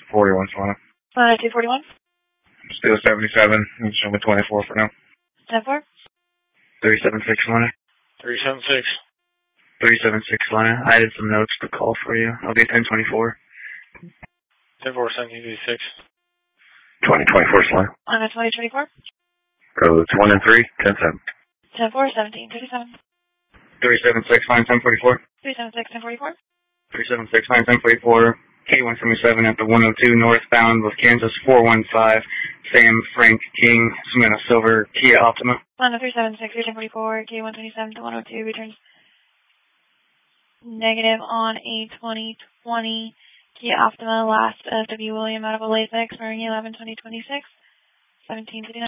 41 Solana. 241. Still 77. I'm just with 24 for now. 10-4. 376 Solana. 376. 376 Solana. I added some notes to call for you. I'll be 1024. 10-4, 1786. 2024 Solana. 2024. Roads 1 and 3, 10-7. 10-4, 1737. 376 line 1044. 376, 1044. 376 line 1044. K177 at the 102 northbound with Kansas 415. Sam Frank King, Smyrna Silver, Kia Optima. 376, 1044. K127 to 102 returns negative on a 2020 Kia Optima, last FW William out of Olathe, expiring 11/2026, 1759.